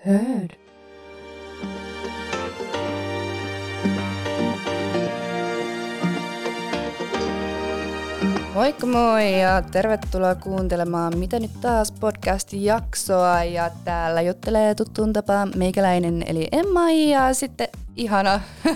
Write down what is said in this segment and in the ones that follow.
Heard. Moikka moi ja tervetuloa kuuntelemaan Mitä nyt taas -podcast-jaksoa. Ja täällä juttelee tuttuun tapaan meikäläinen eli Emma ja sitten ihana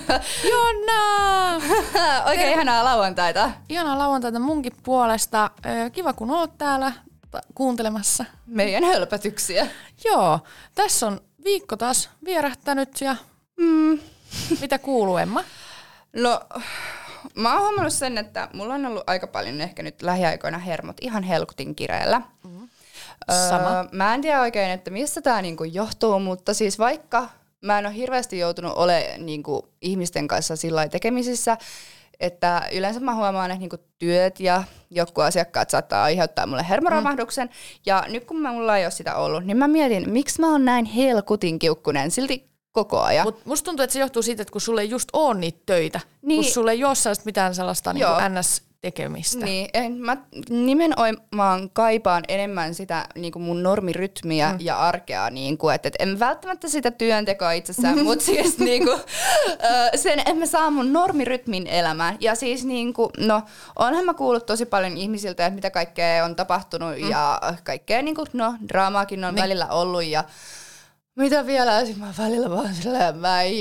Jonna! Oikein ihanaa lauantaita. Ihanaa lauantaita munkin puolesta. Kiva kun oot täällä kuuntelemassa. Meidän hölpätyksiä. Joo, tässä on viikko taas vierähtänyt ja mitä kuuluu, Emma? No, mä oon huomannut sen, että mulla on ollut aika paljon ehkä nyt lähiaikoina hermot ihan helkutin kireellä. Sama. Mä en tiedä oikein, että mistä tää niinku johtuu, mutta siis vaikka mä en ole hirveästi joutunut olemaan niinku ihmisten kanssa sillä tekemisissä, että yleensä mä huomaan, että niinku työt ja jotkut asiakkaat saattaa aiheuttaa mulle hermoromahduksen. Ja nyt kun mulla ei ole sitä ollut, niin mä mietin, miksi mä oon näin helkutin kiukkunen silti koko ajan. Mut musta tuntuu, että se johtuu siitä, että kun sulle ei just ole niitä töitä, niin, kun sulle ei ole mitään sellaista niin NS-tekemistä. Niin, mä nimenomaan kaipaan enemmän sitä niin kuin mun normirytmiä ja arkea, niin kuin, että en välttämättä sitä työntekoa itsessään, mutta siis niin kuin, sen en mä saa mun normirytmin elämään. Ja siis niin kuin, no, onhan mä kuullut tosi paljon ihmisiltä, että mitä kaikkea on tapahtunut ja kaikkea niin kuin, no, draamaakin on välillä ollut ja mitä vielä, mä välillä vaan silleen, mä en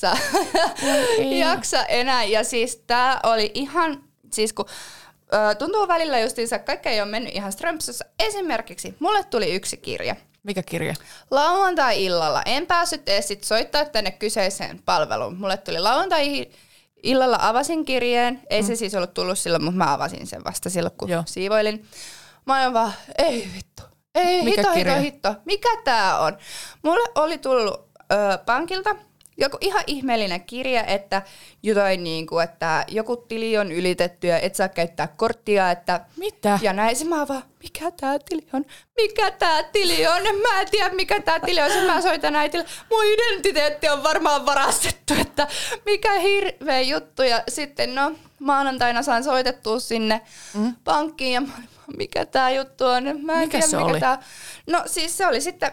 jaksa enää. Ja siis tää oli ihan, siis kun tuntuu välillä justiinsa, kaikki ei ole mennyt ihan strömpsössä. Esimerkiksi mulle tuli yksi kirje. Mikä kirje? Lauantai-illalla. En päässyt edes sit soittaa tänne kyseiseen palveluun. Mulle tuli lauantai-illalla, avasin kirjeen. Ei se siis ollut tullut silloin, mutta mä avasin sen vasta silloin, kun siivoilin. Mä oon vaan, ei vittu. Ei, hitto. Mikä tää on? Mulle oli tullut pankilta joku ihan ihmeellinen kirje, että jotain niinku, että joku tili on ylitetty ja et saa käyttää korttia. Että mitä? Ja näin mä vaan, mikä tää tili on? Mikä tää tili on? Mä en tiedä, mikä tää tili on. Sitten mä soitan äitille, mun identiteetti on varmaan varastettu, että mikä hirveä juttu. Ja sitten no, maanantaina saan soitettua sinne pankkiin ja mikä tää juttu on. Mä en tiedä, mikä tää. No siis se oli sitten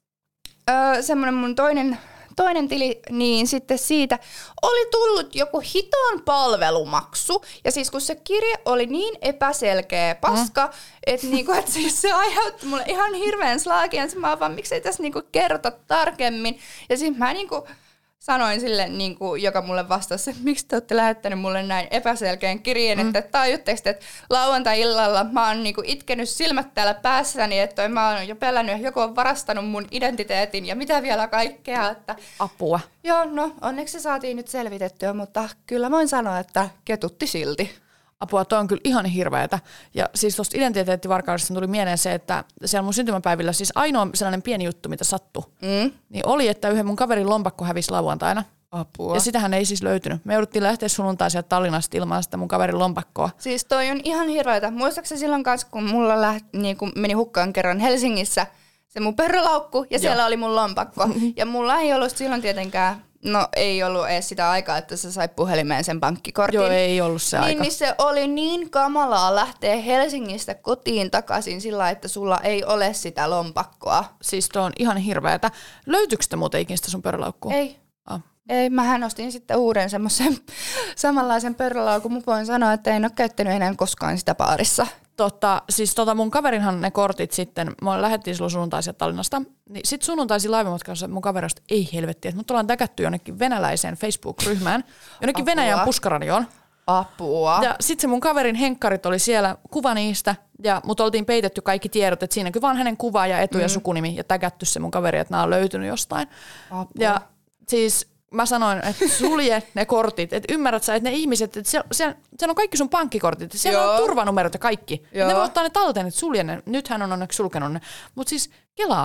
semmoinen mun toinen tili, niin sitten siitä oli tullut joku hiton palvelumaksu. Ja siis kun se kirje oli niin epäselkeä paska, että niinku, et siis se aiheutti mulle ihan hirveän slaakin. Ja mä vaan, miksei tässä niinku kerrota tarkemmin. Ja siis mä niinku sanoin sille, niinku, joka mulle vastasi, että miksi te olette lähettänyt mulle näin epäselkeän kirjeen, että tajutteko te, että lauantai-illalla mä oon niinku itkenyt silmät täällä päässäni, että mä oon jo pelännyt, että joku on varastanut mun identiteetin ja mitä vielä kaikkea. Että apua. Joo, no onneksi se saatiin nyt selvitettyä, mutta kyllä voin sanoa, että ketutti silti. Apua, toi on kyllä ihan hirveetä. Ja siis tuosta identiteettivarkaudesta tuli mieleen se, että siellä mun syntymäpäivillä siis ainoa sellainen pieni juttu, mitä sattui, niin oli, että yhden mun kaverin lompakko hävisi lauantaina. Apua. Ja sitähän ei siis löytynyt. Me jouduttiin lähteä sunnuntai sieltä Tallinnasta ilman sitä mun kaverin lompakkoa. Siis toi on ihan hirveetä. Muistaakseni silloin kanssa, kun mulla niin kun meni hukkaan kerran Helsingissä se mun pörrölaukku ja siellä oli mun lompakko. Ja mulla ei ollut silloin tietenkään, no ei ollut edes sitä aikaa, että sä sait puhelimeen sen pankkikortin. Joo, ei ollut se aika. Niin se oli niin kamalaa lähteä Helsingistä kotiin takaisin sillä, että sulla ei ole sitä lompakkoa. Siis toi on ihan hirveetä. Löytyykö sitä muuten ikinä sitä sun pörrölaukkua? Ei. Ei, mähän ostin sitten uuden semmoisen samanlaisen pörrölaukun. Mä voin sanoa, että en ole käyttänyt enää koskaan sitä baarissa. Siis mun kaverinhan ne kortit sitten, me lähdettiin silloin sunnuntaisia Tallinnasta, niin sit sunnuntaisia laivamatkassa mun kaverista ei helvetti, että mut ollaan täkätty jonnekin venäläiseen Facebook-ryhmään, jonnekin Venäjän puskaradioon. Apua. Ja sit se mun kaverin henkkarit oli siellä, kuva niistä, ja mut oltiin peitetty kaikki tiedot, että siinä kyllä vaan hänen kuva ja etu- ja sukunimi, ja täkätty se mun kaveri, että nämä on löytynyt jostain. Apua. Ja siis mä sanoin, että sulje ne kortit, että ymmärrät sä, että ne ihmiset, että siellä on kaikki sun pankkikortit, siellä on turvanumerot ja kaikki. Ne voi ottaa ne talteen, että sulje ne. Nyt hän on onneksi sulkenut ne. Mutta siis kelaa.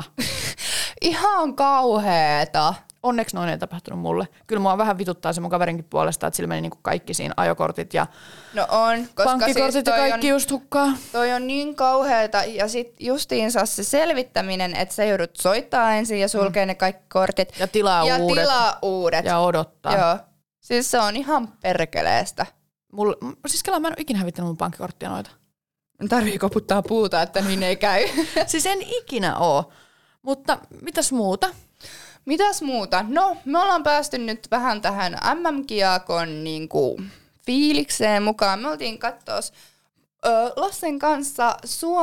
Ihan kauheeta. Onneksi noin ei tapahtunut mulle. Kyllä mua vähän vituttaa se mun kaverinkin puolesta, että sillä meni niinku kaikki siinä ajokortit ja no on, koska pankkikortit siis ja kaikki just hukkaa. Toi on niin kauheeta ja sit justiinsa se selvittäminen, että sä joudut soittaa ensin ja sulkee ne kaikki kortit. Ja tilaa uudet. Ja odottaa. Joo. Siis se on ihan perkeleestä. Siis kelaa, mä en ole ikinä hävittänyt mun pankkikorttia noita. Tarvii koputtaa puuta, että niin ei käy. Siis en ikinä oo. Mutta mitäs muuta? Mitäs muuta? No, me ollaan päästy nyt vähän tähän MM-kiekon niinku fiilikseen mukaan. Me oltiin katsoa Lassen kanssa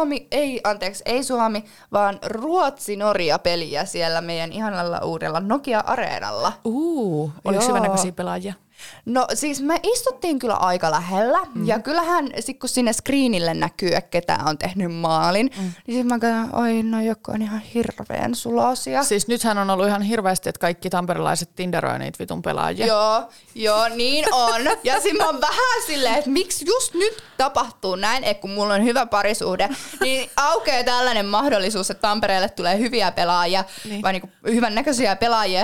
ei Suomi, vaan Ruotsi-Norja-peliä siellä meidän ihanalla uudella Nokia-areenalla. Oliko hyvänäköisiä pelaajia? No siis me istuttiin kyllä aika lähellä, ja kyllähän sit kun sinne screenille näkyy, että ketä on tehnyt maalin, niin sit mä katson, oi no joku on ihan hirveän sulosia. Siis nythän on ollut ihan hirveästi, että kaikki tamperelaiset tinderoi niitä vitun pelaajia. Joo, niin on. Ja sit mä oon vähän silleen, että miksi just nyt tapahtuu näin, että kun mulla on hyvä parisuhde, niin aukeaa tällainen mahdollisuus, että Tampereelle tulee hyviä pelaajia, vai niinku hyvän näköisiä pelaajia.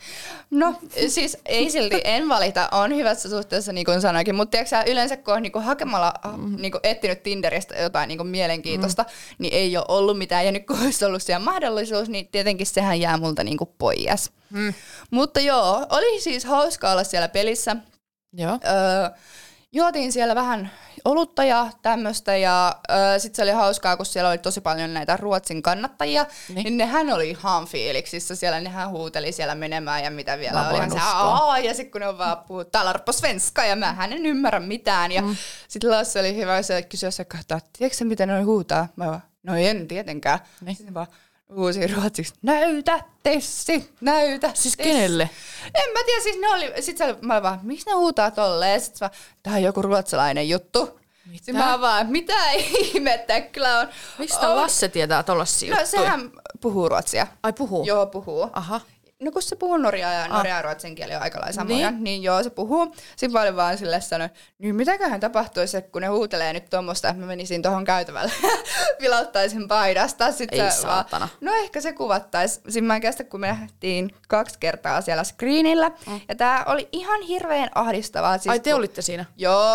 No siis ei silti, en valita, on hyvässä suhteessa niin kuin sanoinkin, mutta tiedätkö yleensä kun on niin kuin hakemalla niin kuin etsinyt Tinderistä jotain niin kuin mielenkiintoista, niin ei ole ollut mitään ja nyt kun olisi ollut siellä mahdollisuus, niin tietenkin sehän jää multa niin kuin pois. Mutta joo, oli siis hauska olla siellä pelissä. Joo. Juotiin siellä vähän olutta ja tämmöistä ja sitten se oli hauskaa, kun siellä oli tosi paljon näitä Ruotsin kannattajia, niin nehän oli ihan fiiliksissä siellä, nehän huuteli siellä menemään ja mitä vielä oli. Ja sitten kun ne on vaan puhut talar på svenska ja mähän en ymmärrä mitään ja sitten Lasse oli hyvä, se kysyi se kahtaa, tiedätkö sä mitä ne huutaa? Mä vaan, no en tietenkään. Sitten vaan huusi ruotsiksi, näytä Tessi, näytä. Siis kenelle? En mä tiedä, siis ne oli, sit se oli, mä vaan, miksi ne huutaa tolleen? Sit mä, tää on joku ruotsalainen juttu. Mitä? Sitten mä vaan, mitä ihmettä, kyllä on. Mistä Lasse tietää tollasia juttuja? No sehän puhuu ruotsia. Ai puhuu? Joo, puhuu. Aha. No kun se puhuu norjaa ja norjaa ja ruotsin kieli on aika lailla samoja, niin joo se puhuu. Sitten mä olin vaan silleen sanoin, niin mitäköhän tapahtuisi, kun ne huutelee nyt tuommoista, että mä menisin tuohon käytävälle vilauttaisin paidasta. Sitten ei saatana. No ehkä se kuvattaisi. Sitten mä kestä, kun me nähtiin 2 kertaa siellä screenillä. Ja tää oli ihan hirveän ahdistavaa. Siis ai te olitte siinä?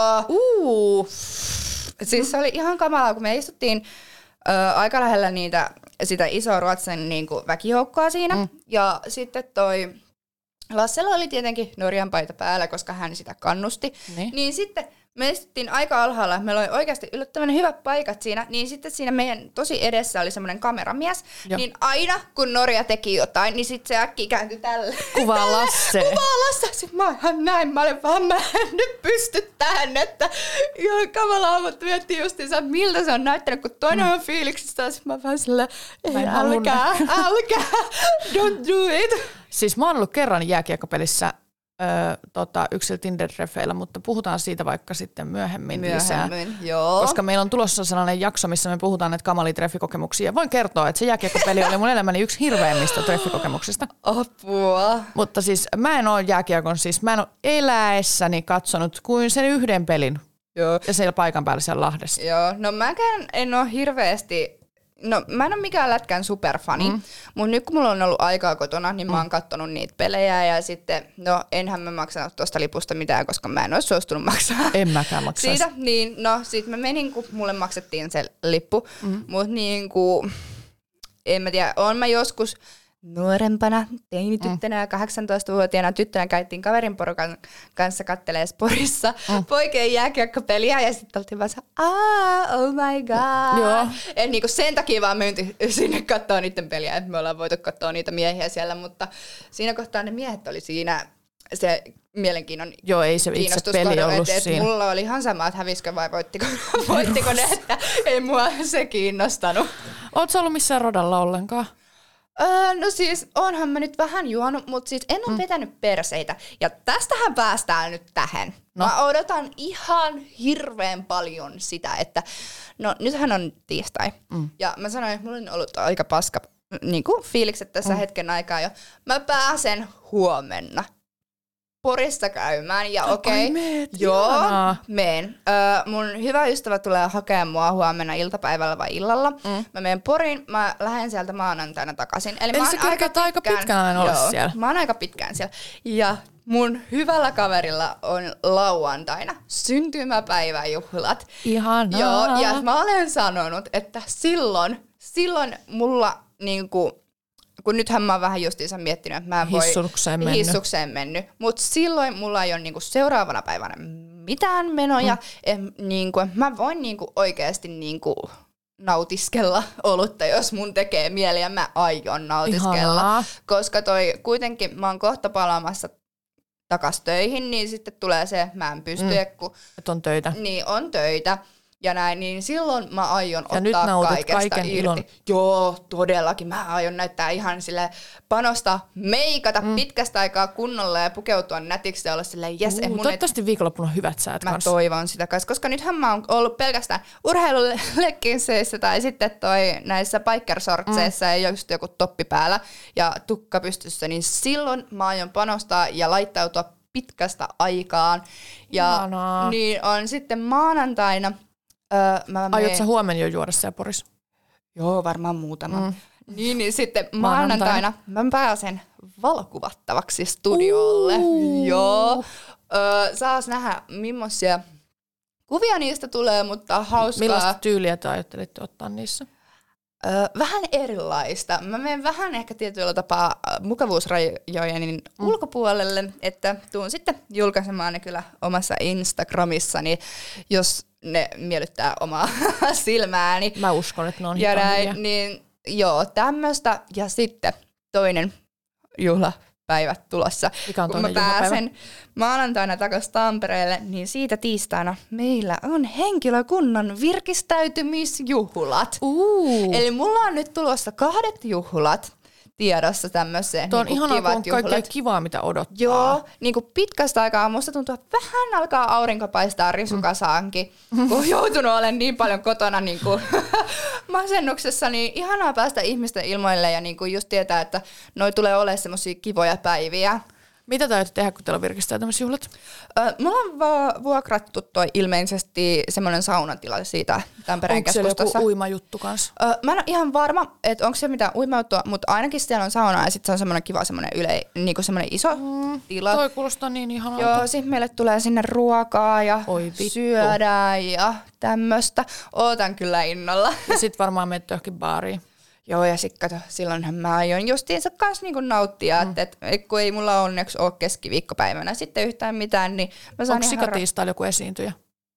Joo. Siis se oli ihan kamalaa, kun me istuttiin aika lähellä sitä isoa Ruotsin niinku väkijoukkoa siinä. Ja sitten toi Lassella oli tietenkin Norjan paita päällä, koska hän sitä kannusti. Niin sitten me istuttiin aika alhaalla. Meillä oli oikeasti yllättävän hyvät paikat siinä. Niin sitten siinä meidän tosi edessä oli semmoinen kameramies. Niin aina kun Norja teki jotain, niin sitten se äkkiä kääntyi tälle. Kuvaa Lasse. Kuvaa Lasse. Sitten mä ihan näin. Mä olin vaan, mä en nyt pysty tähän. Että ihan kamalaa, mutta miettii justiinsa, miltä se on näyttänyt, kun toinen on fiiliksistä. Sitten mä vaan silleen, ei älkää, don't do it. Siis mä oon ollut kerran jääkiekkopelissä yksillä Tinder-treffeillä, mutta puhutaan siitä vaikka sitten myöhemmin lisää. Joo. Koska meillä on tulossa sellainen jakso, missä me puhutaan näitä kamalia treffikokemuksia. Voin kertoa, että se jääkiekkopeli oli mun elämäni yksi hirveimmistä treffikokemuksista. Apua. Mutta siis mä en ole jääkiekon, siis mä en ole eläessäni katsonut kuin sen yhden pelin. Joo. Ja siellä paikan päällä siellä Lahdessa. Joo, no mäkään en ole hirveästi. No mä en ole mikään lätkän superfani, mutta nyt kun mulla on ollut aikaa kotona, niin mä oon kattonut niitä pelejä ja sitten, no enhän mä maksanut tuosta lipusta mitään, koska mä en olisi suostunut maksaa. En mäkään maksaisi. Siitä, niin no sit mä menin, kun mulle maksettiin se lippu, mutta niin kuin, en mä tiedä, oon mä joskus nuorempana, teinityttönä ja 18-vuotiaana tyttönä käytiin kaverin porukan kanssa kattelee Sporissa poikien jääkiekkopeliä ja sitten oltiin vaan oh my god. Joo. Et niinku sen takia vaan myynti sinne katsoa niiden peliä, että me ollaan voitu katsoa niitä miehiä siellä, mutta siinä kohtaa ne miehet oli siinä se mielenkiinnon. Joo, ei se itse peli ollut siinä. Mulla oli ihan sama, että hävisikö vai voittiko ne, että ei mua se kiinnostanut. Ootko sä ollut missään rodalla ollenkaan? No siis onhan mä nyt vähän juonut, mutta siis en ole vetänyt perseitä. Ja tästähän päästään nyt tähän. No. Mä odotan ihan hirveän paljon sitä, että no nythän on tiistai. Ja mä sanoin, että mulla on ollut aika paska niin kuin fiilikset tässä hetken aikaa jo. Mä pääsen huomenna Porissa käymään ja okei. Joo, meen. Mun hyvä ystävä tulee hakemaan mua huomenna iltapäivällä vai illalla. Mä menen Poriin, mä lähden sieltä maanantaina takaisin. Eli sä kerkeät aika pitkään olla siellä. Mä oon aika pitkään siellä. Ja mun hyvällä kaverilla on lauantaina syntymäpäiväjuhlat. Ihanaa. Joo, ja mä olen sanonut, että silloin mulla niinku, kun nythän mä oon vähän justiinsa miettinyt, että mä en voi hissukseen mennyt. Mutta silloin mulla ei ole niinku seuraavana päivänä mitään menoja. Niinku, mä voin niinku oikeasti niinku nautiskella olutta, jos mun tekee mieli ja mä aion nautiskella. Ihanaa. Koska kuitenkin mä oon kohta palaamassa takas töihin, niin sitten tulee se, mä en pysty, kun että on töitä. Niin, on töitä. Ja näin, niin silloin mä aion ja ottaa nyt kaikesta kaiken irti. ilon. Joo, todellakin. Mä aion näyttää ihan sille panostaa, meikata pitkästä aikaa kunnolla ja pukeutua nätiksi ja olla silleen, jes. Toivottavasti viikonloppuna on hyvät säät kanssa. Mä toivon sitä kanssa, koska nythän mä oon ollut pelkästään urheilulekkinseissä tai sitten näissä bikersortseissa ja just joku toppi päällä ja tukka pystyssä, niin silloin mä aion panostaa ja laittautua pitkästä aikaan. Ja Ihanaa. niin on sitten maanantaina. Aiotko sä huomenna jo juoda siellä Porissa? Joo, varmaan muutama. Niin sitten maanantaina mä pääsen valokuvattavaksi studiolle. Joo. Saas nähdä, millaisia kuvia niistä tulee, mutta hauskaa. Millaista tyyliä te ajattelitte ottaa niissä? Vähän erilaista. Mä menen vähän ehkä tietyllä tapaa mukavuusrajojen ulkopuolelle, että tuun sitten julkaisemaan ne kyllä omassa Instagramissani, jos ne miellyttää omaa silmääni. Mä uskon, että ne on ja hiton näin, niin joo, tämmöistä. Ja sitten toinen juhlapäivä tulossa. Mikä on kun mä pääsen maanantaina takaisin Tampereelle, niin siitä tiistaina meillä on henkilökunnan virkistäytymisjuhlat. Eli mulla on nyt tulossa 2 juhlat tiedossa tämmöiseen. Tuo on niin ihanaa, kun on kivat kaikkea kivaa, mitä odottaa. Joo, niin kuin pitkästä aikaa musta tuntuu, että vähän alkaa aurinko paistaa risukasaankin, kun on joutunut olemaan niin paljon kotona niin kuin masennuksessa, niin ihanaa päästä ihmisten ilmoille ja niin kuin just tietää, että noi tulee olemaan semmosia kivoja päiviä. Mitä te aiotte tehdä, kun teillä on virkistäytymisjuhlat? Mulla on vuokrattu toi ilmeisesti semmoinen saunatila siitä Tampereen keskustassa. Onko siellä joku uimajuttu kanssa? Mä en ole ihan varma, että onko se mitään uimajuttua, mutta ainakin siellä on sauna ja sitten se on semmoinen kiva semmoinen niinku semmoinen iso tila. Toi kuulostaa niin ihanalta. Joo, sitten meille tulee sinne ruokaa ja syödään ja tämmöistä. Ootan kyllä innolla. Ja sit varmaan menet johonkin baariin. Joo, ja sit kato, silloinhan mä aion justiinsa kanssa niinku nauttia, että kun ei mulla onneksi ole keskiviikkopäivänä sitten yhtään mitään, niin mä saan onko sikatiistailla joku esiintyjä?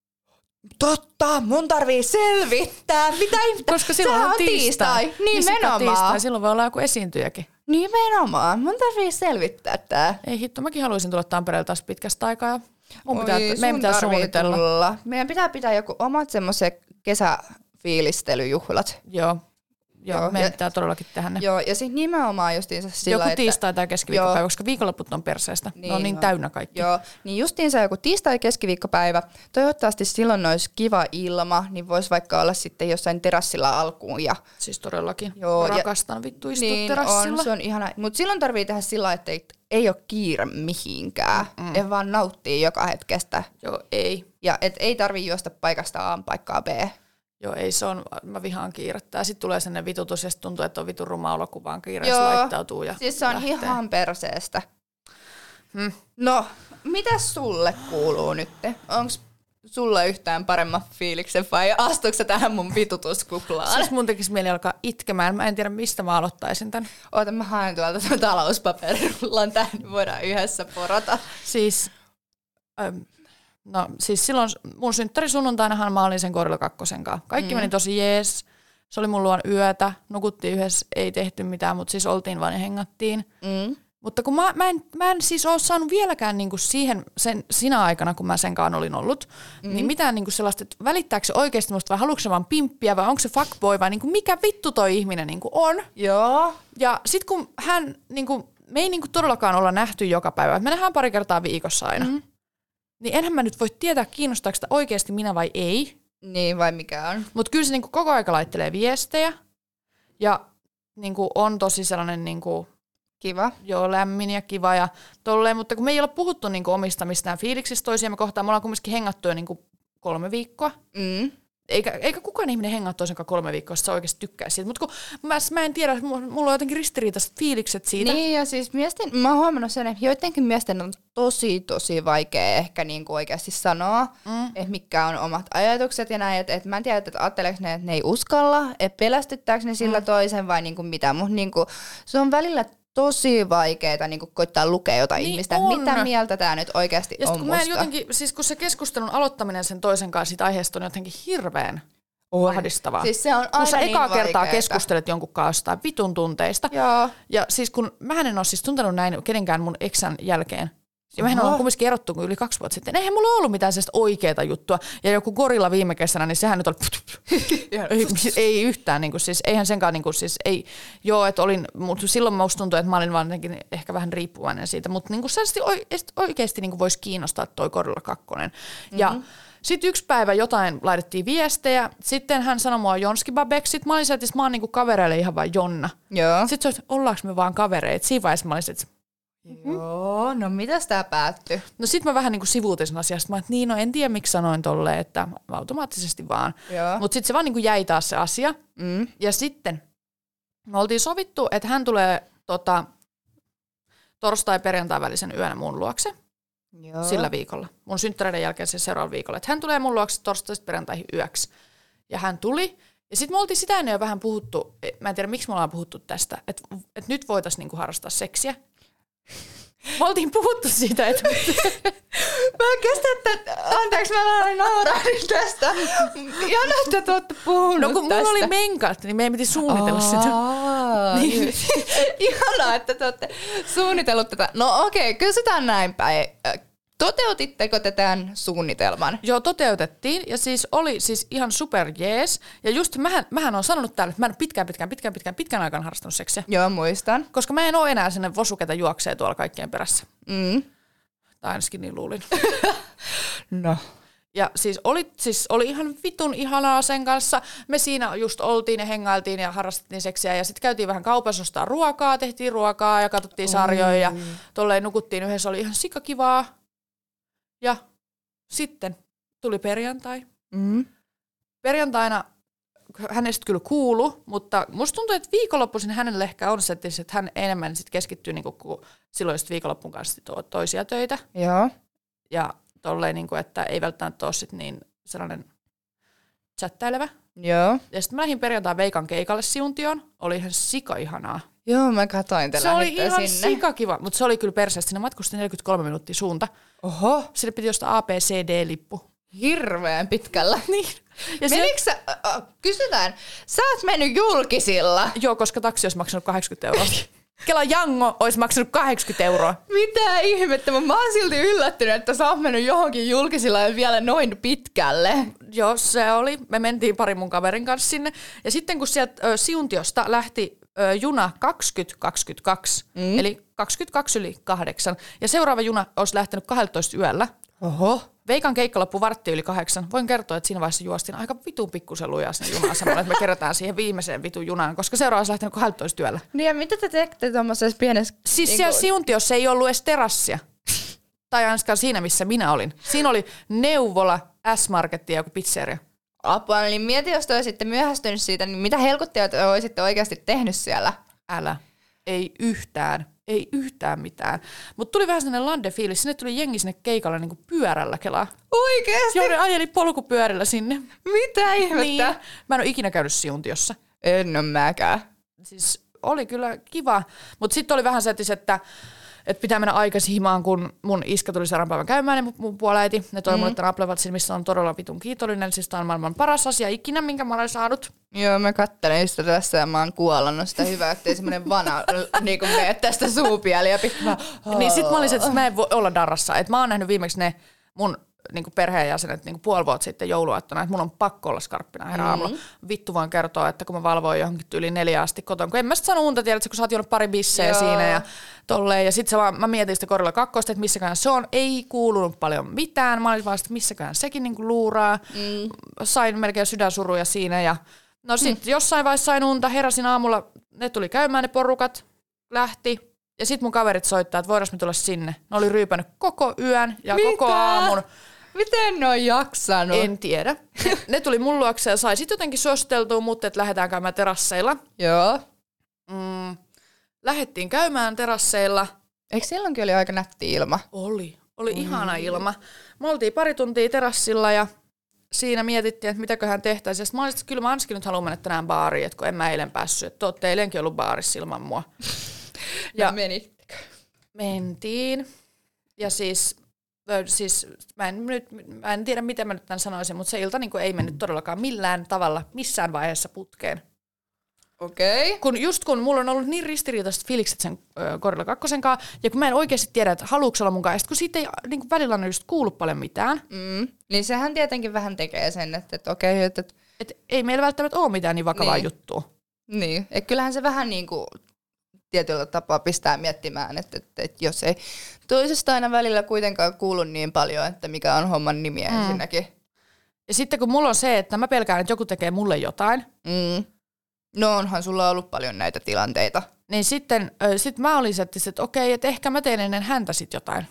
Totta, mun tarvii selvittää. Mitä ihmettä? Koska silloin on tiistai. Nimenomaan. Silloin voi olla joku esiintyjäkin. Nimenomaan. Mun tarvii selvittää tää. Ei hitto, mäkin haluaisin tulla Tampereelle taas pitkästä aikaa. Meidän pitää suunnitella. Tulla. Meidän pitää pitää joku omat semmoiset kesäfiilistelyjuhlat. Joo, meidän pitää todellakin tehdä ne. Joo, ja sitten nimenomaan justiinsa sillä, joku tiistai tai keskiviikkopäivä, koska viikonloput on perseestä. Ne on niin täynnä kaikki. Joo, niin justiinsa joku tiistai keskiviikkopäivä. Toivottavasti silloin olisi kiva ilma, niin voisi vaikka olla sitten jossain terassilla alkuun. Ja siis todellakin. Joo, rakastan vittu istua niin terassilla. On, se on ihana. Mutta silloin tarvii tehdä sillä, että ei ole kiire mihinkään. En vaan nauttii joka hetkestä. Joo, ei. Ja ei tarvii juosta paikasta A paikkaa B. Joo, ei se on, mä vihaan kiirettä. Ja sitten tulee sinne vitutus ja sitten tuntuu, että on vitun ruma olo, kun vaan kiireessä laittautuu ja siis se on lähtee. Ihan perseestä. No, mitä sulle kuuluu nyt? Onko sulle yhtään paremman fiiliksen vai astuuko sä tähän mun vitutuskuplaan? Siis mun tekisi mieli alkaa itkemään. Mä en tiedä, mistä mä aloittaisin tän. Oota, mä haen tuolta talouspaperirullan tähän, niin voidaan yhdessä porata. Siis... No siis silloin mun synttärisunnuntainahan mä olin sen Gorilla 2 kanssa. Kaikki meni tosi jees. Se oli mun luon yötä. Nukuttiin yhdessä, ei tehty mitään, mutta siis oltiin vaan ja hengattiin. Mutta kun mä en siis ole saanut vieläkään niinku sinä aikana, kun mä sen kanssa olin ollut, niin mitään niinku sellaista, että välittääkö se oikeasti musta vai haluatko se vaan pimppiä vai onko se fuckboy vai niinku mikä vittu toi ihminen niinku on. Joo. Ja sit kun hän, niinku, me ei niinku todellakaan olla nähty joka päivä. Me nähdään pari kertaa viikossa aina. Niin enhän mä nyt voi tietää, kiinnostaako sitä oikeasti minä vai ei. Niin, vai mikä on. Mutta kyllä se niinku koko aika laittelee viestejä. Ja niinku on tosi sellainen niinku, kiva. Joo, lämmin ja kiva ja tolleen. Mutta kun me ei olla puhuttu niinku omista mistään fiiliksistä toisiamme kohtaan, me ollaan kumminkin hengattu jo niinku 3 viikkoa. Eikä kukaan ihminen hengaa toisenkaan 3 viikkoa, jos sä oikeasti tykkäisi siitä. Mutta kun mä en tiedä, mulla on jotenkin ristiriitaiset fiilikset siitä. Niin ja siis mä oon huomannut sen, että joidenkin miesten on tosi vaikea ehkä niinku oikeasti sanoa, että mitkä on omat ajatukset ja näin. Että mä en tiedä, että ajatteleeko ne, että ne ei uskalla, että pelästyttääkö ne sillä toisen vai niinku mitä. Mutta niinku, se on välillä tosi vaikeaa niin koittaa lukea jotain ihmistä, on. Mitä mieltä tämä nyt oikeasti on kun musta. Jotenkin, siis kun se keskustelun aloittaminen sen toisen kanssa siitä aiheesta on jotenkin hirveän ahdistavaa. Siis se on aina kun sä niin ekaa kertaa vaikeeta. keskustelet jonkun kanssa jostain vitun tunteista. Joo. Ja siis kun mähän en ole siis tuntenut näin kenenkään mun eksän jälkeen. Ja mehän ollaan kumminkin erottu kuin yli 2 vuotta sitten. Eihän mulla ollut mitään sellaista oikeaa juttua. Ja joku gorilla viime kesänä, niin sehän nyt oli... ei yhtään, niin kuin, siis eihän senkaan, niin kuin, siis ei... Joo, että olin... Silloin musta tuntui, että mä olin vaan ehkä vähän riippuvainen siitä. Mutta niin oikeasti niin voisi kiinnostaa toi Gorilla 2. Ja sitten yksi päivä jotain laitettiin viestejä. Sitten hän sanoi mua Jonski Babeksi. Sitten mä olin sieltä, että mä oon niin kavereille ihan vaan Jonna. Joo. Sitten se oli, että ollaanko me vaan kavereita. Siinä vaiheessa mä olin, että joo, no mitäs tää päättyi? no sit mä vähän niinku sivuutin sen asiasta. Mä en en tiedä miksi sanoin tolleen, että automaattisesti vaan. Mut sit se vaan niinku jäi taas se asia. Ja sitten me oltiin sovittu, että hän tulee torstai-perjantai välisen yönä mun luokse. Joo. Sillä viikolla. Mun synttäreiden jälkeen se seuraavalla viikolla. Että hän tulee mun luokse torstaista perjantaihin yöksi. Ja hän tuli. Ja sitten me oltiin sitä ennen jo vähän puhuttu, mä en tiedä miksi me ollaan puhuttu tästä, että nyt voitaisiin niinku harrastaa seksiä. Me oltiin puhuttu siitä, että... Mä en kestä, että... Anteeksi, mä vähän naurahdin tästä. Ihanaa, että te ootte puhunut no kun tästä. mulla oli menkat, niin meidän piti suunnitella sitä. Niin. Ihanaa, että te ootte suunnitellut tätä. No okei, kysytään näin päin. Toteutitteko te tämän suunnitelman? Joo, toteutettiin ja siis oli siis ihan super jees. Ja just mähän on sanonut täällä, että mä en ole pitkän aikaan harrastanut seksiä. Joo, muistan. Koska mä en ole enää sinne vosu, ketä juoksee tuolla kaikkien perässä. Tai ainakin niin luulin. No. Ja siis oli ihan vitun ihanaa sen kanssa. Me siinä just oltiin ja hengailtiin ja harrastettiin seksiä ja sitten käytiin vähän kaupassa ostaa ruokaa, tehtiin ruokaa ja katsottiin sarjoja ja tolleen nukuttiin yhdessä, oli ihan sikakivaa. Ja sitten tuli perjantai. Perjantaina hänestä kyllä kuulu, mutta musta tuntuu, että viikonloppuisin hänelle ehkä on se, että hän enemmän sit keskittyy niinku, kun silloin just viikonloppun kanssa toisia töitä. Joo. Ja tolleen, niinku, että ei välttämättä ole sit niin sellainen chattaileva. Joo. Ja sitten mä lähdin perjantai Veikan keikalle Siuntioon. Oli ihan sika-ihanaa. Joo, mä katsoin, te se oli ihan sinne. sikakiva, mutta se oli kyllä perseestä. Sinne matkusti 43 minuuttia suunta. Oho. Sinne piti ostaa ABCD-lippu. Hirveän pitkällä. Niin. Ja Menikö sä, kysytään, sä oot mennyt julkisilla. Joo, koska taksi olisi maksanut 80 euroa. Kela Jango olisi maksanut 80 euroa. Mitä ihmettä, mä oon silti yllättynyt, että sä oot mennyt johonkin julkisilla ja vielä noin pitkälle. Joo, se oli. Me mentiin pari mun kaverin kanssa sinne. Ja sitten kun sieltä Siuntiosta lähti juna 2022, eli 22:08, ja seuraava juna olisi lähtenyt 12 yöllä. Oho. Veikan keikka loppui 7:15. Voin kertoa, että siinä vaiheessa juostiin aika vitun pikkusen lujaa sinne junaan, että me kerätään siihen viimeiseen vitun junaan, koska seuraava olisi lähtenyt 12 yöllä. Niin ja mitä te teette tuommoisessa pienessä... Siis siellä Siuntiossa ei ollut edes terassia. Tai ainakaan siinä, missä minä olin. Siinä oli neuvola, S-marketti ja joku pizzeria. Apua, niin mieti, jos te olisitte myöhästynyt siitä, niin mitä helkuttia te olisitte oikeasti tehnyt siellä? Älä. Ei yhtään mitään. Mutta tuli vähän sellainen lande-fiilis. Sinne tuli jengi sinne keikalle niinku pyörällä kelaa. Oikeesti? Joo, ne ajeli polkupyörillä sinne. Mitä ihmettä? Niin. Mä en ole ikinä käynyt Siuntiossa. En ole mäkään. Siis oli kyllä kiva. Mutta sitten oli vähän se, että pitää mennä aikaisin himaan, kun mun iskä tuli seuraavan päivän käymään ja mun puoläiti. Ne toi mulle tämän Applevatsin, missä on todella vitun kiitollinen. Siis tää on maailman paras asia ikinä, minkä mä olen saanut. Joo, mä kattelen sitä tässä ja mä oon kuollannut sitä hyvää, ettei semmonen vana niinku mene tästä suupieli ja pitää. Niin sit mä olisin, että mä en voi olla darrassa. Että mä oon nähnyt viimeksi ne mun niinku perheenjäsenet niinku puoli vuotta sitten jouluaattona, että mun on pakko olla skarppina herra aamulla. Vittu voin kertoa, että kun mä valvoin johonkin yli 4 asti kotona, kun en mä sit sano unta tiedä, että kun sä oot juonut pari bissejä siinä ja tolleen. Ja sit mä mietin sitä Gorilla 2, että missäkään se on, ei kuulunut paljon mitään. Mä olin vaan että missäkään sekin niinku luuraa. Sain melkein sydänsuruja siinä ja no sit jossain vaiheessa sain unta, heräsin aamulla, ne tuli käymään ne porukat, lähti. Ja sit mun kaverit soittaa, että voidaan me tulla sinne. Ne oli ryypännyt koko yön ja koko aamun. Miten ne on jaksanut? En tiedä. Ne tuli mun luokse ja sai sit jotenkin suositeltua mut, että lähdetään käymään terasseilla. Joo. Lähdettiin käymään terasseilla. Eikö silloinkin oli aika nätti ilma? Oli ihana ilma. Me oltiin pari tuntia terassilla ja siinä mietittiin, että mitäköhän tehtäisiin. Mä olisin, että kyllä mä ainakin nyt haluan mennä tänään baariin, että kun en mä eilen päässyt. Että ootte eilenkin ollut baarissa ilman mua. Ja menittekö? Mentiin. Ja siis siis mä en tiedä, miten mä nyt tämän sanoisin, mutta se ilta niin kuin ei mennyt todellakaan millään tavalla, missään vaiheessa putkeen. Okei. Kun mulla on ollut niin ristiriitaiset fiilikset sen Gorilla 2 kanssa, ja kun mä en oikeasti tiedä, että haluuks olla mun kanssa, kun siitä ei niin kuin välillä on just kuullut paljon mitään. Niin sehän tietenkin vähän tekee sen, että okei, että ei meillä välttämättä ole mitään niin vakavaa juttua. Niin, että kyllähän se vähän niin kuin tietyllä tapaa pistää miettimään, että jos ei toisesta aina välillä kuitenkaan kuulu niin paljon, että mikä on homman nimi ensinnäkin. Ja sitten kun mulla on se, että mä pelkään, että joku tekee mulle jotain. No onhan sulla ollut paljon näitä tilanteita. Niin sitten mä olin että okei, että ehkä mä teen ennen häntä sit jotain.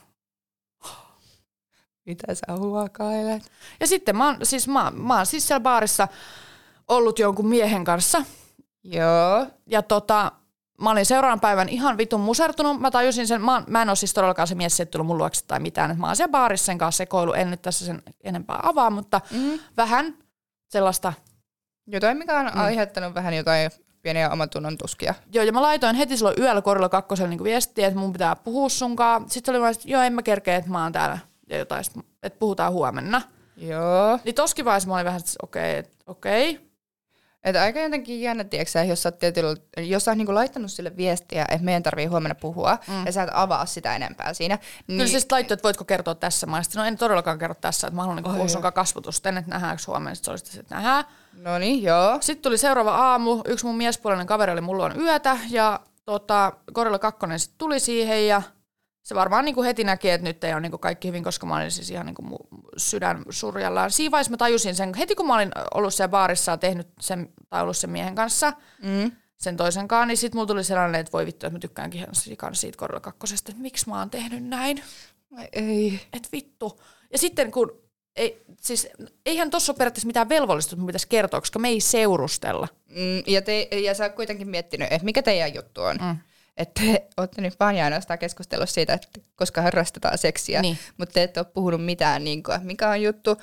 Mitä sä huokailet? Ja sitten mä oon siis siellä baarissa ollut jonkun miehen kanssa. Joo. Ja mä olin seuraavan päivän ihan vitun musertunut. Mä tajusin sen, mä en ole siis todellakaan se mies tullut mun luokse tai mitään. Mä oon siellä baarissa sen kanssa sekoilu. En nyt tässä sen enempää avaa, mutta vähän sellaista. Jotain, mikä on aiheuttanut vähän jotain pieniä omatunnon tuskia. Joo, ja mä laitoin heti silloin yöllä Gorilla 2 niin viestiä, että mun pitää puhua sunkaan. Sitten oli vaan, että joo, en mä kerkeä, että mä oon täällä. Ja jotain, että puhutaan huomenna. Joo. Niin toskin vaiheessa mä olin vähän, että okei. Että aika jotenkin jännä, tiiäksä, jos sä oot niinku laittanut sille viestiä, että meidän tarvii huomenna puhua, ja sä et avaa sitä enempää siinä. Niin... Kyllä se sitten laittoi, että voitko kertoa tässä. Mä sanoin, no en todellakaan kerro tässä, että mä haluan puhua sunkaan kasvotusten, että nähdäänkö huomenna. Sitten se olisi, että nähdään. No niin, joo. Sitten tuli seuraava aamu, yksi mun miespuolinen kaveri oli mulla on yötä, ja Gorilla 2 sitten tuli siihen, ja se varmaan niin kuin heti näki, että nyt ei ole niin kuin kaikki hyvin, koska mä olin siis ihan niin kuin sydän surjallaan. Siinä vaiheessa mä tajusin sen, heti kun mä olin ollut siellä baarissa tehnyt sen, tai ollut sen miehen kanssa, sen toisenkaan, niin sit mulla tuli sellainen, että voi vittu, että mä tykkäänkin siitä Gorilla 2, että miksi mä oon tehnyt näin. Ei. Et vittu. Ja sitten kun, eihän tossa ole periaatteessa mitään velvollisuutta, että mun pitäisi kertoa, koska me ei seurustella. Ja sä oot kuitenkin miettinyt, että mikä teidän juttu on. Että te olette nyt vaan ja ainoastaan keskustellut siitä, että koska harrastetaan seksiä, mutta te ette ole puhunut mitään, niin kuin, mikä on juttu,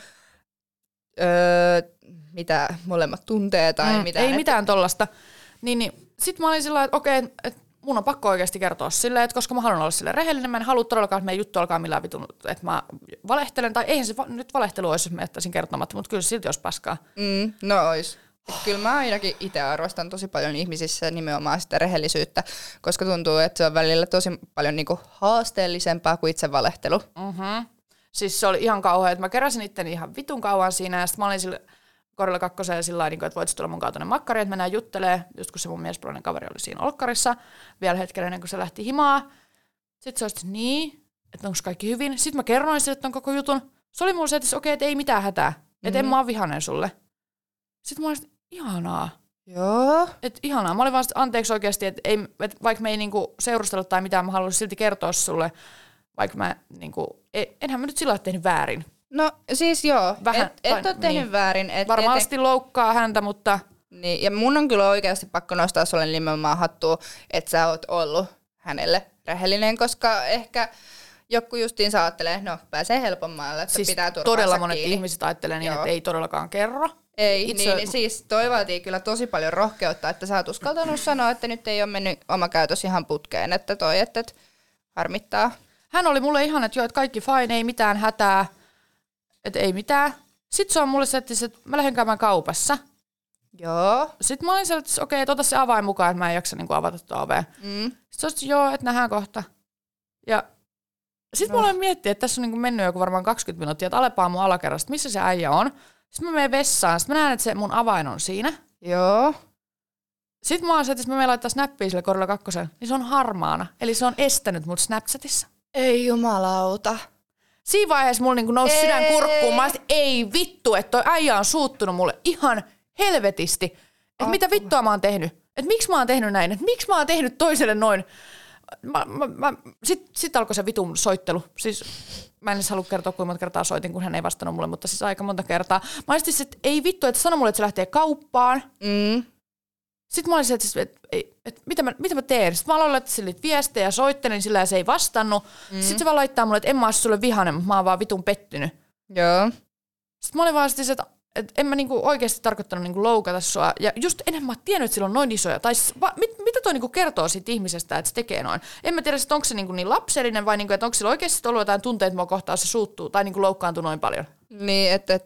mitä molemmat tuntee tai mitään. Ei mitään tollasta. Niin. Sitten mä olin sillä että okei, että mun on pakko oikeasti kertoa silleen, että koska mä haluan olla sille rehellinen, mä en halua todellakaan, että meidän juttu alkaa millään vitun, että mä valehtelen, tai eihän se nyt valehtelu olisi, jos mä jättäisin kertomatta, mutta kyllä se silti olisi paskaa. No ois. Kyllä mä ainakin itse arvostan tosi paljon ihmisissä nimenomaan sitä rehellisyyttä, koska tuntuu, että se on välillä tosi paljon niinku haasteellisempaa kuin itse valehtelu. Siis se oli ihan kauhea, että mä keräsin itteni ihan vitun kauan siinä, ja sitten mä olin sillä Gorilla 2 sillä lailla, että voit tulla mun kautta makkariin, että mennään juttelemaan, just kun se mun miespuolinen kaveri oli siinä olkkarissa, vielä hetken ennen kuin se lähti himaa. Sitten se oli niin, että onko kaikki hyvin. Sitten mä kerroin sille, että on koko jutun. Se oli mulle se, että okei, että ei mitään hätää, että en mä oon vihainen sulle. Sitten mä olin, ihanaa. Joo. Et ihanaa. Mä olin vaan anteeksi oikeasti, että vaikka me ei niinku seurustella tai mitään, mä haluaisin silti kertoa sulle, vaikka mä niinku, enhän mä nyt sillä tehnyt väärin. No siis joo, vähän, et ole tehnyt väärin. Varmasti loukkaa häntä, mutta... Niin, ja mun on kyllä oikeasti pakko nostaa sulle nimenomaan hattua, että sä oot ollut hänelle rehellinen, koska ehkä joku justiin ajattelee, no pääsee helpommalle, että siis pitää turvansa todella monet kiinni. Ihmiset ajattelee niin, että ei todellakaan kerro. Ei, niin siis toi vaatii kyllä tosi paljon rohkeutta, että sä oot uskaltanut sanoa, että nyt ei ole mennyt oma käytös ihan putkeen, että harmittaa. Hän oli mulle ihan, että joo, että kaikki fine, ei mitään hätää, että ei mitään. Sitten se on mulle se, että mä lähden käymään kaupassa. Joo. Sitten mä olin se, että okei, ota se avain mukaan, että mä en jaksa niin kuin avata tuota ovea. Sitten se oli, joo, että nähdään kohta. Ja sitten mulla miettii, että tässä on niin kuin mennyt joku varmaan 20 minuuttia, että alepaa mun alakerrasta, missä se äijä on. Sitten mä menen vessaan, sitten mä näen, että se mun avain on siinä. Joo. Sitten mä oon se, että jos mä menen laittaa snappia sille Gorilla 2, niin se on harmaana. Eli se on estänyt mut Snapchatissa. Ei jumalauta. Siinä vaiheessa mulla niinku nousi sydän kurkkuun. Mä olisin, ei vittu, että toi äijä on suuttunut mulle ihan helvetisti. Että mitä vittua mä oon tehnyt? Että miksi mä oon tehnyt näin? Että miksi mä oon tehnyt toiselle noin? Sitten alkoi se vitun soittelu. Siis mä en edes halua kertoa, kuinka monta kertaa soitin, kun hän ei vastannut mulle, mutta siis aika monta kertaa. Mä olisin, että ei vittu, että sano mulle, että se lähtee kauppaan. Sitten mä olisin, että mitä mä teen? Sitten mä aloin laittaa sille viestejä ja soittelin sillä ja se ei vastannut. Sitten se vaan laittaa mulle, että en mä ole sulle vihainen, mutta mä oon vaan vitun pettynyt. Joo. Sitten mä olin vaan että Et en mä niinku oikeasti tarkoittanut niinku loukata sua. Ja just enemmän mä oon tiennyt, että sillä on noin isoja. Tai mitä toi niinku kertoo siitä ihmisestä, että se tekee noin? En mä tiedä, että onko se niinku niin lapsellinen vai niinku, että onko sillä oikeasti ollut jotain tunteita, että mua kohtaan se suuttuu tai niinku loukkaantuu noin paljon. Niin, että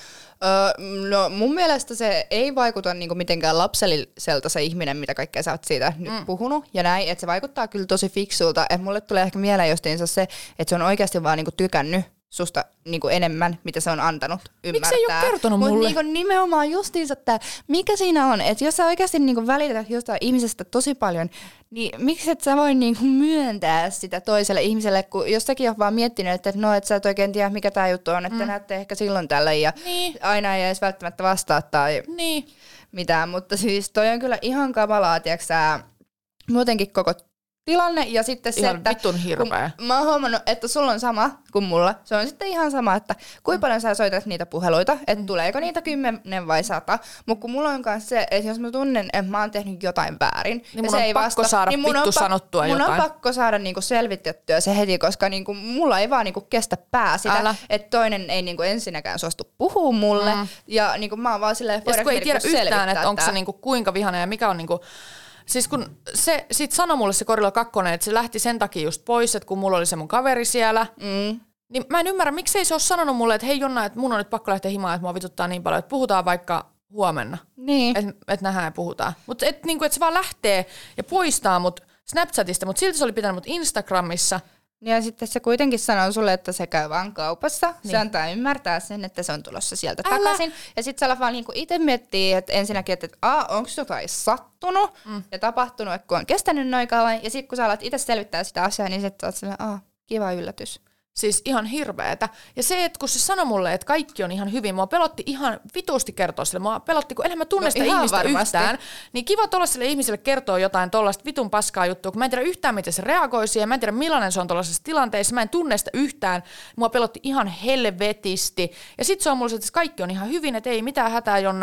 no mun mielestä se ei vaikuta niinku mitenkään lapselliselta se ihminen, mitä kaikkea sä oot siitä nyt puhunut ja näin, että se vaikuttaa kyllä tosi fiksulta, että mulle tulee ehkä mieleen justiinsa se, että se on oikeasti vaan niinku tykännyt susta niinku enemmän, mitä se on antanut ymmärtää. Miksi ei ole kertonut mulle? Mutta niinku nimenomaan justiinsa, että mikä siinä on, että jos sä oikeasti niinku välität jostain ihmisestä tosi paljon, niin miksi et sä voi niinku myöntää sitä toiselle ihmiselle, kun jos säkin oot vaan miettinyt, että no, et sä et oikein tiedä, mikä tää juttu on, että näette ehkä silloin tällä ja aina ei edes välttämättä vastaa tai mitään, mutta siis toi on kyllä ihan kamalaa, tiiäks sä, muutenkin koko tilanne ja sitten se, ihan että vitun hirveä. mä oon huomannut, että sulla on sama kuin mulla. Se on sitten ihan sama, että kuinka paljon sä soitat niitä puheluita, että tuleeko niitä 10 vai 100. Mutta kun mulla on myös se, että jos mä tunnen, että mä oon tehnyt jotain väärin, niin ja mun se on ei pakko saada vittu sanottua mun jotain. Mun on pakko saada niinku selvitettyä se heti, koska niinku mulla ei vaan niinku kestä pää sitä, että toinen ei niinku ensinnäkään suostu puhua mulle. Ja niinku mä oon vaan silleen, ja kun ei tiedä yhtään, että onko se niinku kuinka vihainen ja mikä on niinku. Siis kun se sit sanoi mulle se Gorilla 2, että se lähti sen takia just pois, että kun mulla oli se mun kaveri siellä, niin mä en ymmärrä, miksei se ole sanonut mulle, että hei Jonna, että mun on nyt pakko lähteä himaan, että mua vituttaa niin paljon, että puhutaan vaikka huomenna. Niin. Että nähdään ja puhutaan. Mutta niinku, että se vaan lähtee ja poistaa mut Snapchatista, mutta silti se oli pitänyt mut Instagramissa. Ja sitten se kuitenkin sanoo sulle, että se käy vaan kaupassa. Niin. Se antaa ymmärtää sen, että se on tulossa sieltä takaisin. Ja sitten sä alat vaan niinku itse miettiä, että ensinnäkin, että onko jotain sattunut ja tapahtunut, että kun on kestänyt noin kauan. Ja sitten kun sä alat itse selvittää sitä asiaa, niin sitten oot sellainen, kiva yllätys. Siis ihan hirveetä. Ja se, että kun se sanoi mulle, että kaikki on ihan hyvin, mua pelotti ihan vitusti kertoa sille. Mua pelotti, kun enhän mä tunne sitä ihmistä varmasti yhtään. Niin kiva tollaiselle ihmiselle kertoa jotain tollaista vitun paskaa juttua, kun mä en tiedä yhtään, miten se reagoi siihen. Mä en tiedä, millainen se on tollaisessa tilanteessa. Mä en tunne sitä yhtään. Mua pelotti ihan helvetisti. Ja sit se on mulle, että kaikki on ihan hyvin, että ei mitään hätää, Jonna.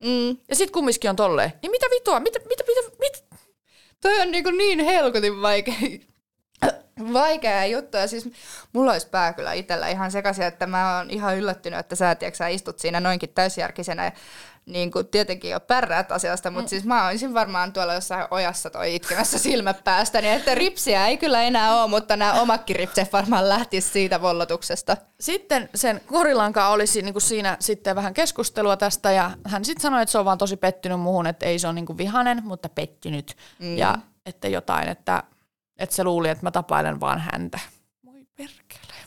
Ja sit kumminkin on tolleen. Niin mitä vitua? Mitä? Toi on niin helkutin vaikea juttu, ja siis mulla olisi pää kyllä itsellä ihan sekaisin, että mä oon ihan yllättynyt, että sä istut siinä noinkin täysjärkisenä ja niin kuin tietenkin jo pärräät asiasta, mutta siis mä olisin varmaan tuolla jossain ojassa toi itkemässä silmät päästä, niin että ripsiä ei kyllä enää ole, mutta nämä omatkin ripset varmaan lähtis siitä vollotuksesta. Sitten sen Gorillan kanssa olisi niin kuin siinä sitten vähän keskustelua tästä, ja hän sitten sanoi, että se on vaan tosi pettynyt muuhun, että ei se ole niin kuin vihainen, mutta pettynyt, ja että jotain, että se luuli, että mä tapailen vaan häntä. Moi perkele.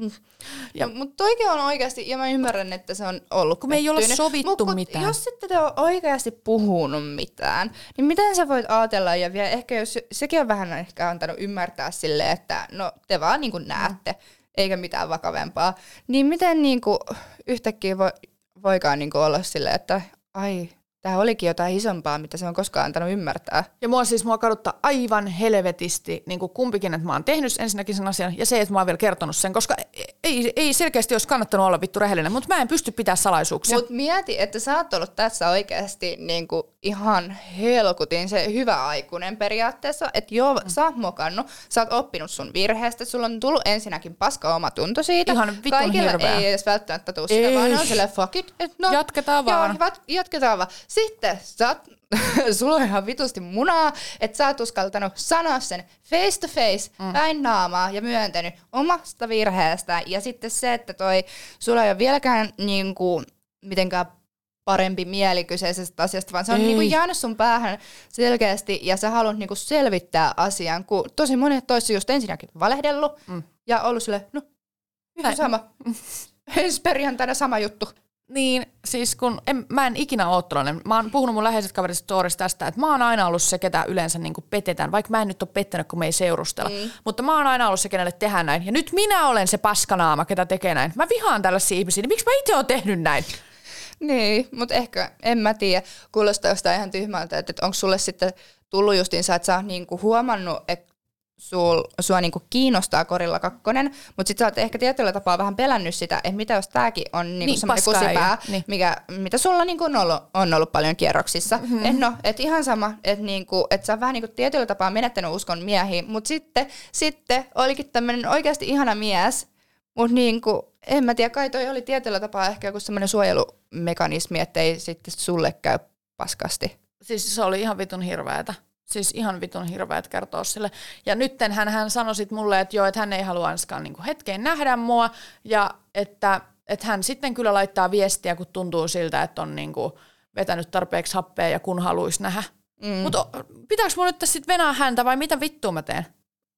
Mutta toikin on oikeasti, ja mä ymmärrän, että se on ollut kun me ei ole sovittu mitään. Jos sitten te on oikeasti puhunut mitään, niin miten sä voit ajatella, ja vielä ehkä jos sekin on vähän ehkä antanut ymmärtää silleen, että no te vaan niin kuin näette, eikä mitään vakavempaa, niin miten niin kuin yhtäkkiä voikaan niin kuin olla silleen, että ai, tämä olikin jotain isompaa, mitä se on koskaan antanut ymmärtää. Ja mua kaduttaa aivan helvetisti niin kuin kumpikin, että mä oon tehnyt ensinnäkin sen asian, ja se, että mä oon vielä kertonut sen, koska ei selkeästi olisi kannattanut olla vittu rehellinen, mutta mä en pysty pitämään salaisuuksia. Mutta mieti, että sä oot ollut tässä oikeasti niin kuin ihan helkutin se hyvä aikuinen periaatteessa, että joo, sä oot mokannut, sä oot oppinut sun virheestä, sulla on tullut ensinnäkin paska omatunto siitä. Ihan vitun kaikille hirveä. Ei edes välttämättä tule sitä, vaan ne on silleen fuck it, että no. Jatketaan vaan. Jatketaan vaan. Sitten sulla on ihan vitusti munaa, että sä oot uskaltanut sanoa sen face to face, päin naamaa ja myöntänyt omasta virheestä. Ja sitten se, että sulla ei ole vieläkään niinku, mitenkään parempi mieli kyseisestä asiasta, vaan se on niinku jäänyt sun päähän selkeästi ja sä haluat niinku selvittää asian, kun tosi monet toissa just ensinnäkin valehdellut ja ollut silleen, no ihan sama. Ensi perjantaina sama juttu. Niin, siis kun mä en ikinä ole tollainen. Mä oon puhunut mun läheiset kaverit stories tästä, että mä oon aina ollut se, ketä yleensä niin kuin petetään, vaikka mä en nyt ole pettänyt, kun me ei seurustella. Mutta mä oon aina ollut se, kenelle tehdään näin. Ja nyt minä olen se paskanaama, ketä tekee näin. Mä vihaan tällaisia ihmisiä, niin miksi mä itse oon tehnyt näin? Niin, mutta ehkä, en mä tiedä, kuulostaa jostain ihan tyhmältä, että onko sulle sitten tullut justiinsa, että sä oot niinku huomannut, että sua niinku kiinnostaa Gorilla 2, mutta sit sä oot ehkä tietyllä tapaa vähän pelännyt sitä, että mitä jos tääkin on niinku semmoinen kusipää, mitä sulla niinku on ollut paljon kierroksissa. Et ihan sama, että niinku, et sä oot vähän niinku tietyllä tapaa menettänyt uskon miehiin, mutta sitten olikin tämmöinen oikeasti ihana mies, mutta niinku, en mä tiedä, kai toi oli tietyllä tapaa ehkä joku semmoinen suojelumekanismi, ettei sitten sulle käy paskasti. Siis se oli ihan vitun hirveetä. Siis ihan vitun hirveät kertoa sille. Ja nytten hän sanoi sit mulle, että joo, että hän ei halua ainakaan niinku hetkeen nähdä mua. Ja että hän sitten kyllä laittaa viestiä, kun tuntuu siltä, että on niinku vetänyt tarpeeksi happea ja kun haluaisi nähdä. Mutta pitääkö mun nyt sitten venää häntä vai mitä vittua mä teen?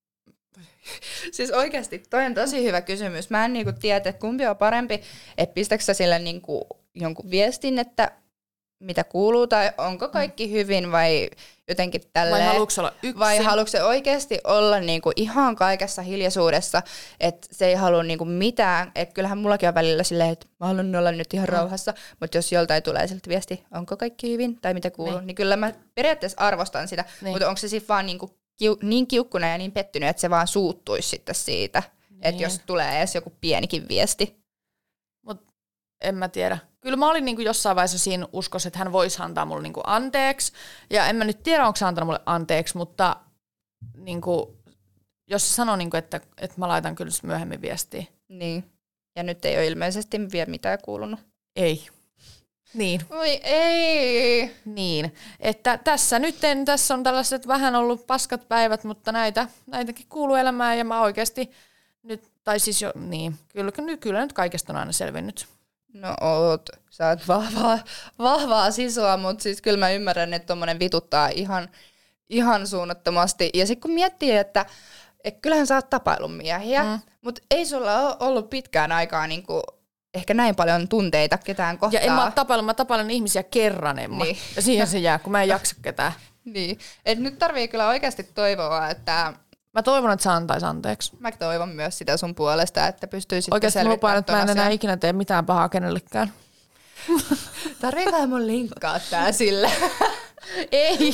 Siis oikeasti, toi on tosi hyvä kysymys. Mä en niinku tiedä, että kumpi on parempi, että pistätkö sä sille niinku jonkun viestin, että mitä kuuluu, tai onko kaikki hyvin, vai jotenkin tälleen. Vai haluatko olla yksin? Vai haluatko se oikeasti olla niinku ihan kaikessa hiljaisuudessa, että se ei halua niinku mitään. Että kyllähän mullakin on välillä silleen, että mä haluan olla nyt ihan rauhassa, mutta jos joltain tulee siltä viesti, onko kaikki hyvin, tai mitä kuuluu, niin kyllä mä periaatteessa arvostan sitä, mutta onko se sitten vaan niinku niin kiukkuna ja niin pettynyt, että se vaan suuttuisi sitten siitä, että jos tulee edes joku pienikin viesti. Mut en mä tiedä. Kyllä mä olin niinku jossain vaiheessa siinä uskossa, että hän voisi antaa mulle niinku anteeksi. Ja en mä nyt tiedä, onko se antanut mulle anteeksi, mutta niinku, jos se sanoo, niinku, että mä laitan kyllä myöhemmin viestiä. Niin. Ja nyt ei ole ilmeisesti vielä mitään kuulunut. Ei. Niin. Oi ei. Niin. Että tässä on tällaiset vähän ollut paskat päivät, mutta näitäkin kuuluu elämään ja mä oikeasti nyt, tai siis jo, niin, kyllä nyt kaikesta on aina selvinnyt. No oot, sä oot vahvaa sisua, mutta siis kyllä mä ymmärrän, että tommonen vituttaa ihan suunnattomasti. Ja sitten kun miettii, että kyllähän sä oot tapaillut miehiä, mutta ei sulla ole ollut pitkään aikaa niinku ehkä näin paljon tunteita ketään kohtaa. Ja en mä tapailen ihmisiä kerran, Emma. Niin. Ja siihen se jää, kun mä en jaksa ketään. Niin, et nyt tarvii kyllä oikeasti toivoa, että mä toivon, että sä antais anteeksi. Mä toivon myös sitä sun puolesta, että pystyisit oikeasti mä lupaan, että mä en enää ikinä tee mitään pahaa kenellekään. Tarvitaan mun linkkaa tää sille. Ei.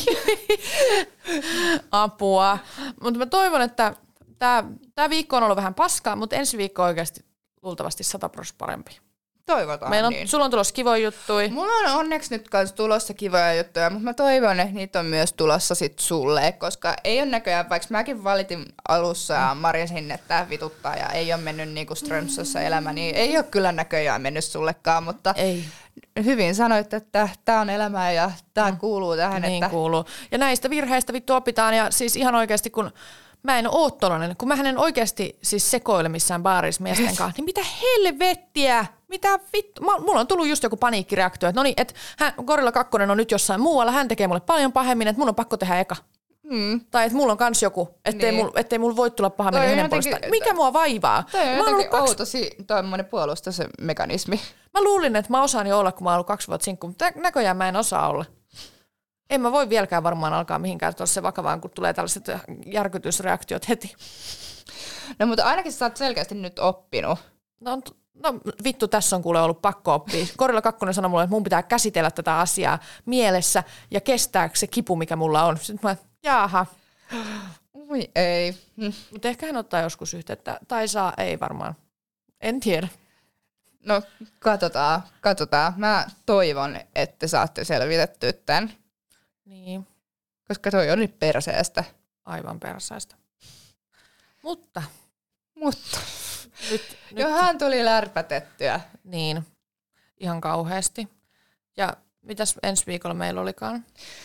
Apua. Mutta mä toivon, että tää viikko on ollut vähän paskaa, mutta ensi viikko oikeasti luultavasti 100% parempi. Toivotaan niin. Sulla on tulossa kivoja juttuja. Mulla on onneksi nyt kans tulossa kivoja juttuja, mutta mä toivon, että niitä on myös tulossa sit sulle, koska ei ole näköjään, vaikka mäkin valitin alussa ja marjasin, että tää vituttaa ja ei ole mennyt niinku strömsössä elämä, niin ei ole kyllä näköjään mennyt sullekaan, mutta ei. Hyvin sanoit, että tää on elämää ja tää kuuluu tähän. Niin että kuuluu. Ja näistä virheistä vittu opitaan ja siis ihan oikeasti kun mä en oo tollanen, kun mä en oikeasti siis sekoile missään baarissa miesten kanssa, niin mitä helvettiä, mitä vittu, mulla on tullut just joku paniikkireaktio, että no niin, että Gorilla 2 on nyt jossain muualla, hän tekee mulle paljon pahemmin, että mun on pakko tehdä eka. Tai että mulla on kans joku, ettei mulla voi tulla pahemmin hänen puolestaan. Mikä mua vaivaa? Toi on jotenkin outo tommonen puolustusmekanismi. Mä luulin, että mä osaan jo olla, kun mä oon ollut 2 vuotta sinkku, mutta näköjään mä en osaa olla. En mä voi vieläkään varmaan alkaa mihinkään se vakavaan, kun tulee tällaiset järkytysreaktiot heti. No mutta ainakin sä oot selkeästi nyt oppinut. No vittu, tässä on kuule ollut pakko oppia. Gorilla 2 sanoi mulle, että mun pitää käsitellä tätä asiaa mielessä ja kestää se kipu, mikä mulla on. Sitten mä, jaha. Ui ei. Mutta ehkä hän ottaa joskus yhteyttä. Tai saa, ei varmaan. En tiedä. No katsotaan. Mä toivon, että saatte selvitettyä tämän. Niin. Koska toi on nyt perseestä. Aivan perseestä. Mutta. Nyt. Johan tuli lärpätettyä. Niin. Ihan kauheasti. Ja mitäs ensi viikolla meillä olikaan?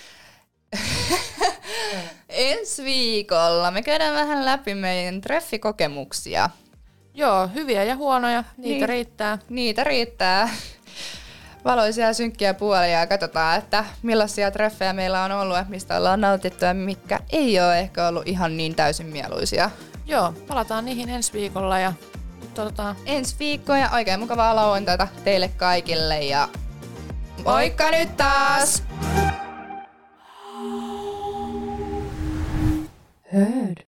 Ensi viikolla me käydään vähän läpi meidän treffikokemuksia. Joo, hyviä ja huonoja. Niitä riittää. Niitä riittää. Valoisia ja synkkiä puolia ja katsotaan, että millaisia treffejä meillä on ollut ja mistä ollaan nautittu ja mitkä ei ole ehkä ollut ihan niin täysin mieluisia. Joo, palataan niihin ensi viikolla ja ensi viikkoa ja oikein mukavaa lauantaita teille kaikille ja moikka nyt taas! Heard.